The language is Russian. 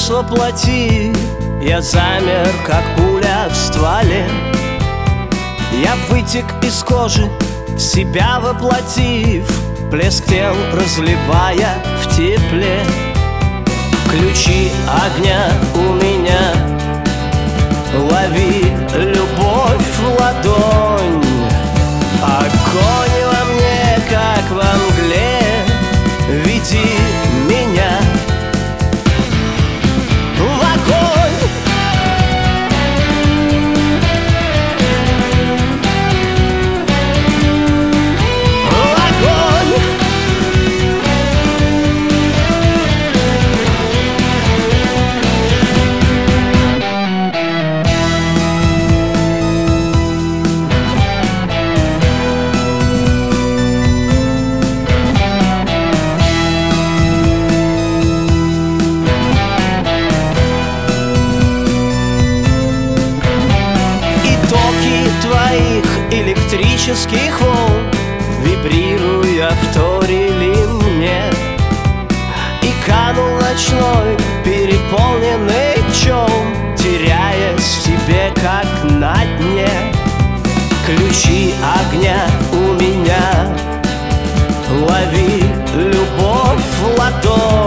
приказ воплоти, я замер, как пуля в стволе. Я вытек из кожи, себя воплотив, плеск тел разливая в тепле. Ключи огня у меня, лови любовь в ладонь. Огонь во мне, как во мгле, веди меня в огонь. В огонь. Твоих электрических волн, вибрируя, вторили мне. И канул ночной переполненный челн, теряясь в тебе, как на дне. Ключи огня у меня, лови любовь в ладонь.